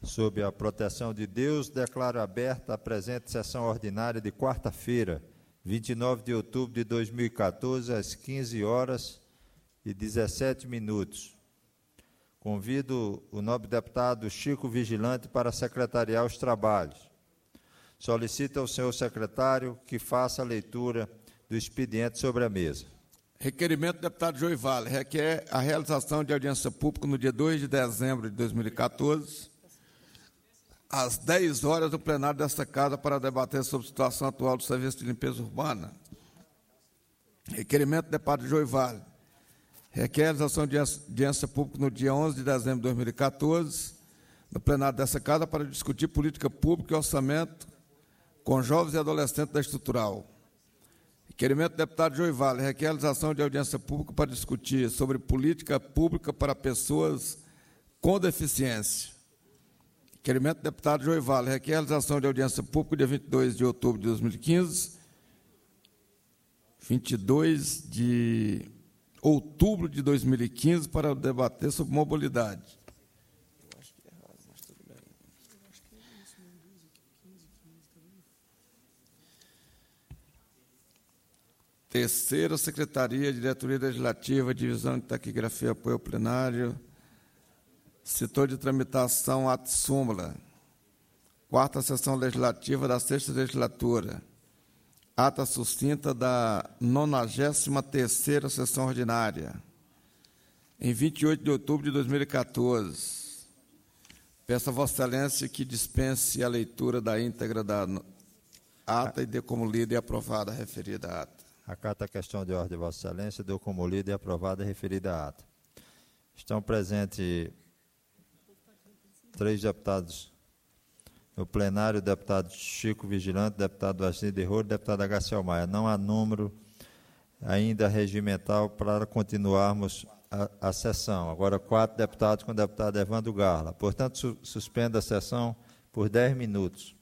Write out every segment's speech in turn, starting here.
Sob a proteção de Deus, declaro aberta a presente sessão ordinária de quarta-feira, 29 de outubro de 2014, às 15h17. Convido o nobre deputado Chico Vigilante para secretariar os trabalhos. Solicito ao senhor secretário que faça a leitura do expediente sobre a mesa. Requerimento do deputado Joey Vale requer a realização de audiência pública no dia 2 de dezembro de 2014, às 10 horas, no plenário desta Casa, para debater sobre a situação atual do serviço de limpeza urbana. Requerimento do deputado Joey Vale requer a realização de audiência pública no dia 11 de dezembro de 2014, no plenário desta Casa, para discutir política pública e orçamento com jovens e adolescentes da estrutural. Requerimento do deputado Joey Vale requer a realização de audiência pública para discutir sobre política pública para pessoas com deficiência. Requerimento do deputado Joey Vale requer a realização de audiência pública dia 22 de outubro de 2015, 22 de outubro de 2015, para debater sobre mobilidade. Eu acho que é errado, mas tudo bem. Eu acho que é isso, não diz aqui, 15, tá vendo? Terceira Secretaria, Diretoria Legislativa, Divisão de Taquigrafia, Apoio ao Plenário, Setor de Tramitação, ato súmula. Quarta Sessão Legislativa da Sexta Legislatura. Ata sucinta da 93ª Sessão Ordinária. Em 28 de outubro de 2014. Peço a Vossa Excelência que dispense a leitura da íntegra da ata e dê como lida e aprovada a referida ata. Acata a questão de ordem de Vossa Excelência, dou como lida e aprovada a referida ata. Estão presentes 3 deputados no plenário: o deputado Chico Vigilante, deputado Asnir de Rolo, deputado Agaciel Maia. Não há número ainda regimental para continuarmos a sessão. Agora, 4 deputados com o deputado Evandro Garla. Portanto, suspendo a sessão por 10 minutos.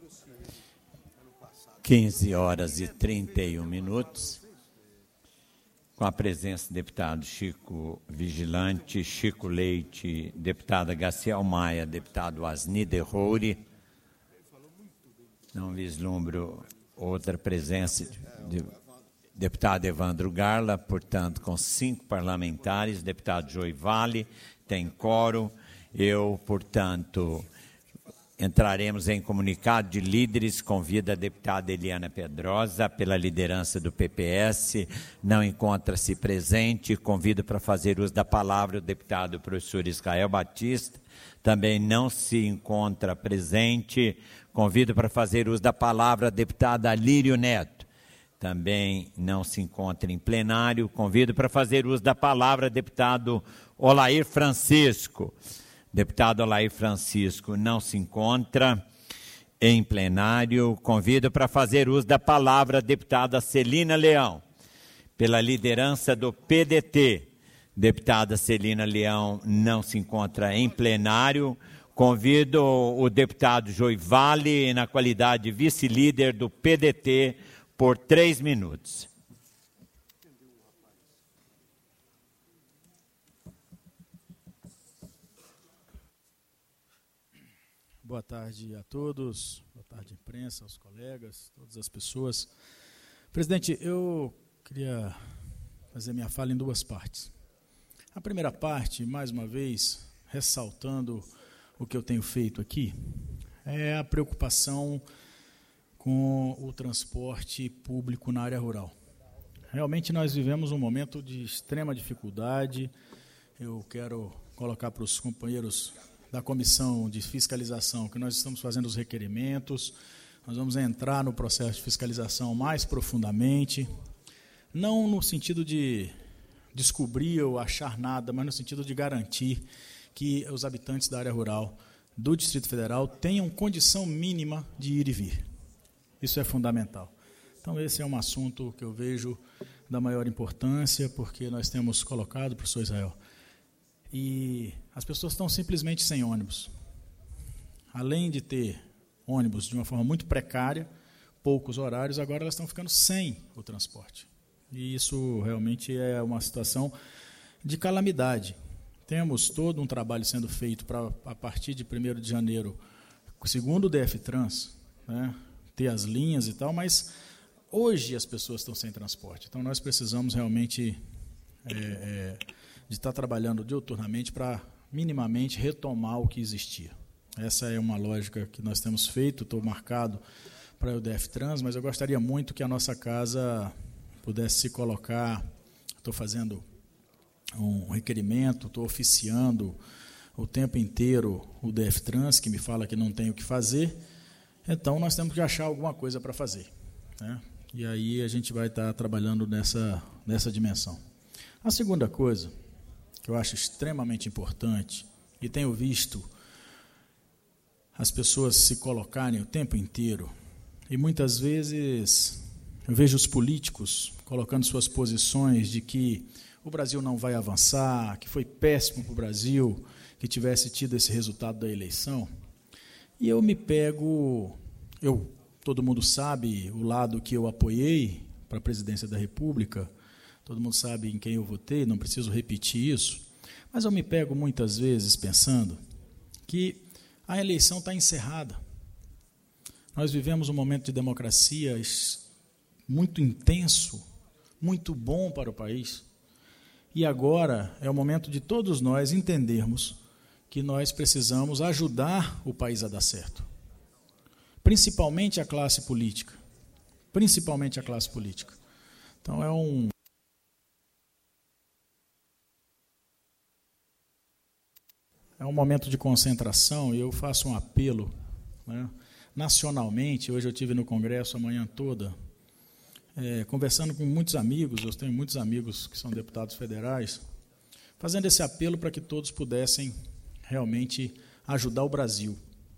15h31, com a presença do deputado Chico Vigilante, Chico Leite, deputada Gaciel Maia, deputado Asni Derrouri. Não vislumbro outra presença de deputado Evandro Garla, portanto, com 5 parlamentares, deputado Joey Vale, tem quórum. Eu, portanto, entraremos em comunicado de líderes. Convido a deputada Eliana Pedrosa, pela liderança do PPS, não encontra-se presente. Convido para fazer uso da palavra o deputado professor Israel Batista, também não se encontra presente. Convido para fazer uso da palavra a deputada Alírio Neto, também não se encontra em plenário. Convido para fazer uso da palavra deputado Olair Francisco. Deputado Olair Francisco não se encontra em plenário. Convido para fazer uso da palavra a deputada Celina Leão, pela liderança do PDT. Deputada Celina Leão não se encontra em plenário. Convido o deputado Joey Vale, na qualidade de vice-líder do PDT, por 3 minutos. Boa tarde a todos, boa tarde imprensa, aos colegas, todas as pessoas. Presidente, eu queria fazer minha fala em 2 partes. A primeira parte, mais uma vez, ressaltando o que eu tenho feito aqui, é a preocupação com o transporte público na área rural. Realmente nós vivemos um momento de extrema dificuldade. Eu quero colocar para os companheiros da Comissão de Fiscalização que nós estamos fazendo os requerimentos, nós vamos entrar no processo de fiscalização mais profundamente, não no sentido de descobrir ou achar nada, mas no sentido de garantir que os habitantes da área rural do Distrito Federal tenham condição mínima de ir e vir. Isso é fundamental. Então, esse é um assunto que eu vejo da maior importância, porque nós temos colocado, professor Israel, e as pessoas estão simplesmente sem ônibus. Além de ter ônibus de uma forma muito precária, poucos horários, agora elas estão ficando sem o transporte. E isso realmente é uma situação de calamidade. Temos todo um trabalho sendo feito para, a partir de 1º de janeiro, segundo o DF-Trans, né, ter as linhas e tal, mas hoje as pessoas estão sem transporte. Então, nós precisamos realmente de estar trabalhando diuturnamente para minimamente retomar o que existia. Essa é uma lógica que nós temos feito. Estou marcado para o DF-Trans, mas eu gostaria muito que a nossa casa pudesse se colocar. Estou fazendo um requerimento, estou oficiando o tempo inteiro o DF-Trans, que me fala que não tem o que fazer. Então, nós temos que achar alguma coisa para fazer, né? E aí a gente vai estar trabalhando nessa dimensão. A segunda coisa, que eu acho extremamente importante, e tenho visto as pessoas se colocarem o tempo inteiro, e muitas vezes eu vejo os políticos colocando suas posições de que o Brasil não vai avançar, que foi péssimo para o Brasil que tivesse tido esse resultado da eleição. E eu me pego, todo mundo sabe o lado que eu apoiei para a presidência da República, todo mundo sabe em quem eu votei, não preciso repetir isso, mas eu me pego muitas vezes pensando que a eleição está encerrada. Nós vivemos um momento de democracia muito intenso, muito bom para o país, e agora é o momento de todos nós entendermos que nós precisamos ajudar o país a dar certo. Principalmente a classe política. Principalmente a classe política. Então, é um momento de concentração, e eu faço um apelo, né, nacionalmente. Hoje eu estive no Congresso a manhã toda, conversando com muitos amigos, eu tenho muitos amigos que são deputados federais, fazendo esse apelo para que todos pudessem realmente ajudar o Brasil,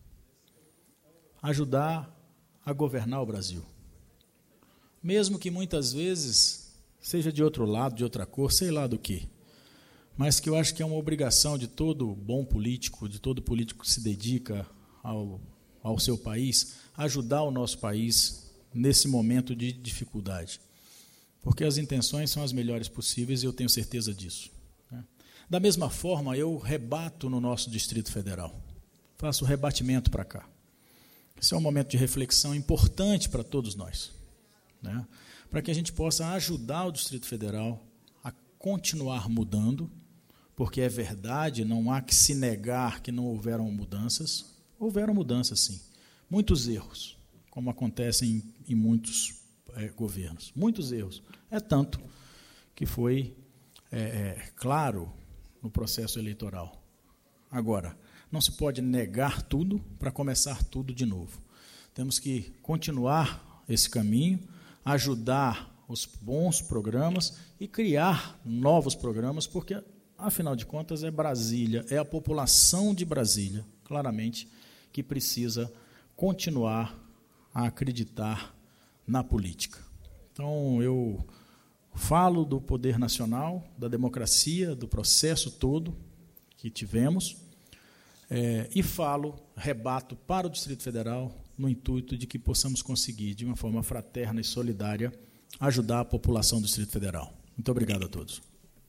ajudar a governar o Brasil. Mesmo que muitas vezes seja de outro lado, de outra cor, sei lá do que, mas que eu acho que é uma obrigação de todo bom político, de todo político que se dedica ao ao seu país, ajudar o nosso país nesse momento de dificuldade. Porque as intenções são as melhores possíveis e eu tenho certeza disso. Da mesma forma, eu rebato no nosso Distrito Federal. Faço o rebatimento para cá. Esse é um momento de reflexão importante para todos nós, né? Para que a gente possa ajudar o Distrito Federal a continuar mudando, porque é verdade, não há que se negar que não houveram mudanças. Houveram mudanças, sim. Muitos erros, como acontecem em muitos governos. Muitos erros. É tanto que foi claro no processo eleitoral. Agora, não se pode negar tudo para começar tudo de novo. Temos que continuar esse caminho, ajudar os bons programas e criar novos programas, porque, afinal de contas, é Brasília, é a população de Brasília, claramente, que precisa continuar a acreditar na política. Então, eu falo do poder nacional, da democracia, do processo todo que tivemos, e rebato para o Distrito Federal no intuito de que possamos conseguir, de uma forma fraterna e solidária, ajudar a população do Distrito Federal. Muito obrigado a todos.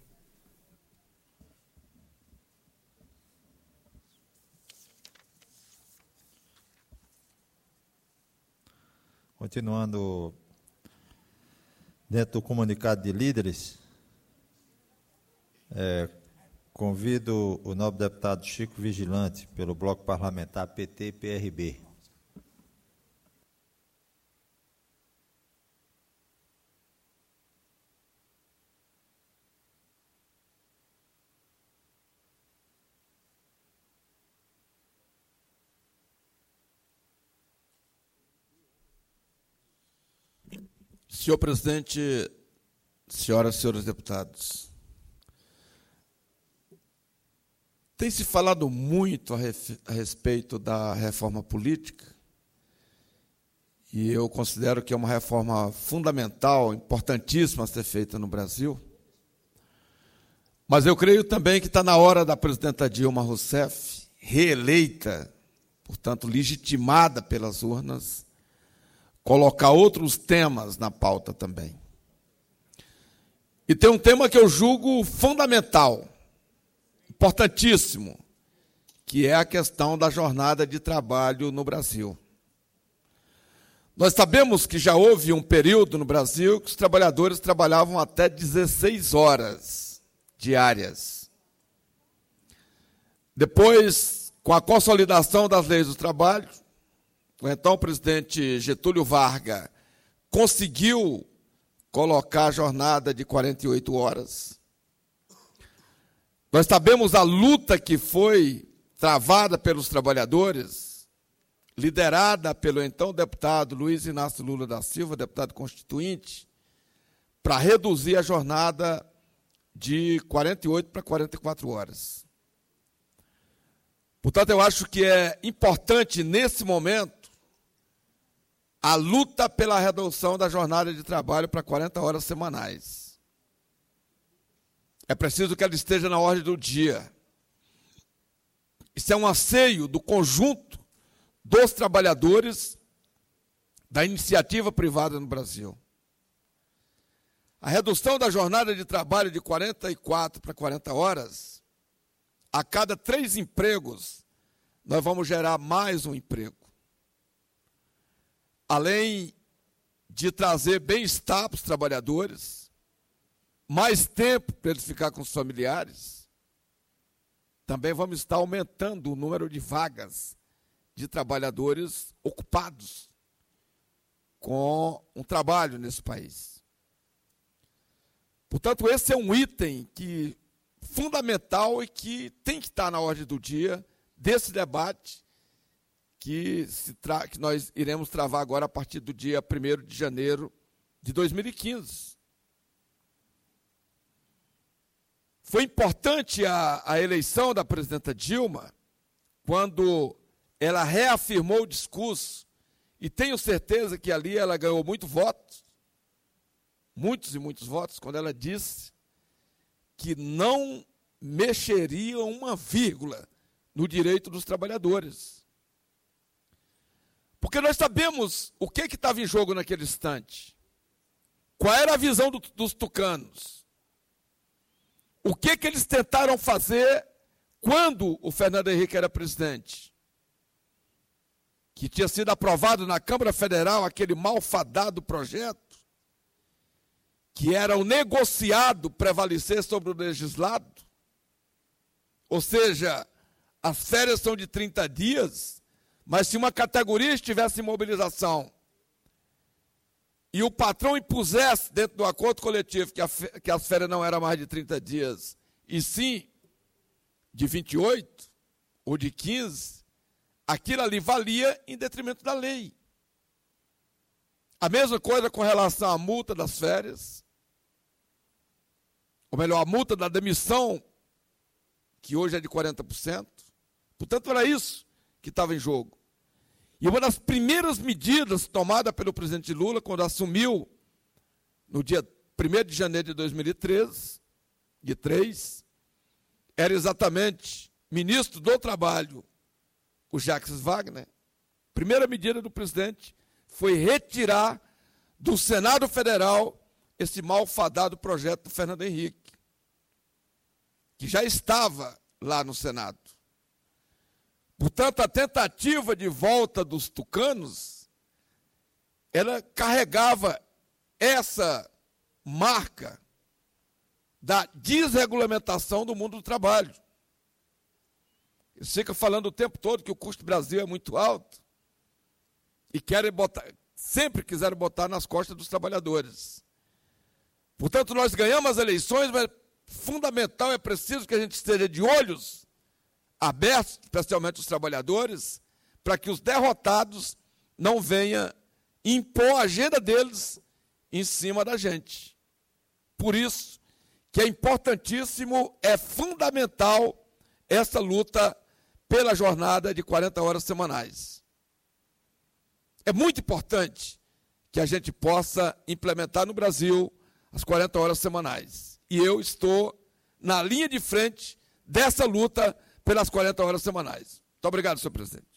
Continuando dentro do comunicado de líderes, convido o nobre deputado Chico Vigilante, pelo bloco parlamentar PT-PRB. Senhor presidente, senhoras e senhores deputados, tem se falado muito a respeito da reforma política, e eu considero que é uma reforma fundamental, importantíssima a ser feita no Brasil, mas eu creio também que está na hora da presidenta Dilma Rousseff, reeleita, portanto, legitimada pelas urnas, colocar outros temas na pauta também. E tem um tema que eu julgo fundamental, importantíssimo, que é a questão da jornada de trabalho no Brasil. Nós sabemos que já houve um período no Brasil que os trabalhadores trabalhavam até 16 horas diárias. Depois, com a consolidação das leis do trabalho, o então presidente Getúlio Vargas conseguiu colocar a jornada de 48 horas. Nós sabemos a luta que foi travada pelos trabalhadores, liderada pelo então deputado Luiz Inácio Lula da Silva, deputado constituinte, para reduzir a jornada de 48 para 44 horas. Portanto, eu acho que é importante, nesse momento, a luta pela redução da jornada de trabalho para 40 horas semanais. É preciso que ela esteja na ordem do dia. Isso é um anseio do conjunto dos trabalhadores da iniciativa privada no Brasil. A redução da jornada de trabalho de 44 para 40 horas, a cada 3 empregos, nós vamos gerar mais um emprego. Além de trazer bem-estar para os trabalhadores, mais tempo para eles ficar com os familiares, também vamos estar aumentando o número de vagas de trabalhadores ocupados com um trabalho nesse país. Portanto, esse é um item fundamental e que tem que estar na ordem do dia desse debate que nós iremos travar agora a partir do dia 1º de janeiro de 2015. Foi importante a eleição da presidenta Dilma, quando ela reafirmou o discurso, e tenho certeza que ali ela ganhou muitos e muitos votos, quando ela disse que não mexeria uma vírgula no direito dos trabalhadores. Porque nós sabemos o que estava em jogo naquele instante. Qual era a visão dos tucanos? O que eles tentaram fazer quando o Fernando Henrique era presidente? Que tinha sido aprovado na Câmara Federal aquele malfadado projeto, que era o negociado prevalecer sobre o legislado. Ou seja, as férias são de 30 dias, mas se uma categoria estivesse em mobilização e o patrão impusesse dentro do acordo coletivo que as férias não eram mais de 30 dias, e sim de 28 ou de 15, aquilo ali valia em detrimento da lei. A mesma coisa com relação à multa das férias, ou melhor, a multa da demissão, que hoje é de 40%. Portanto, era isso que estava em jogo. E uma das primeiras medidas tomada pelo presidente Lula, quando assumiu, no dia 1º de janeiro de 2013, era exatamente ministro do Trabalho, o Jacques Wagner. Primeira medida do presidente foi retirar do Senado Federal esse malfadado projeto do Fernando Henrique, que já estava lá no Senado. Portanto, a tentativa de volta dos tucanos, ela carregava essa marca da desregulamentação do mundo do trabalho. Eles ficam falando o tempo todo que o custo do Brasil é muito alto e sempre quiseram botar nas costas dos trabalhadores. Portanto, nós ganhamos as eleições, mas fundamental, é preciso que a gente esteja de olhos abertos, especialmente os trabalhadores, para que os derrotados não venham impor a agenda deles em cima da gente. Por isso que é importantíssimo, é fundamental essa luta pela jornada de 40 horas semanais. É muito importante que a gente possa implementar no Brasil as 40 horas semanais. E eu estou na linha de frente dessa luta pelas 40 horas semanais. Muito obrigado, senhor presidente.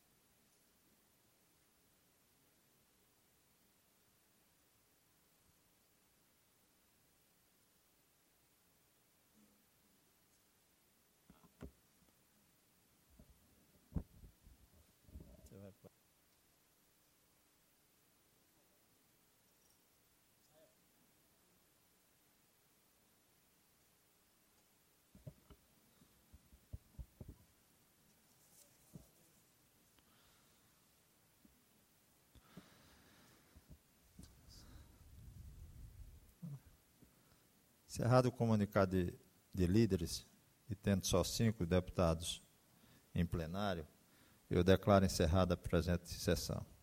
Encerrado o comunicado de líderes, e tendo só 5 deputados em plenário, eu declaro encerrada a presente sessão.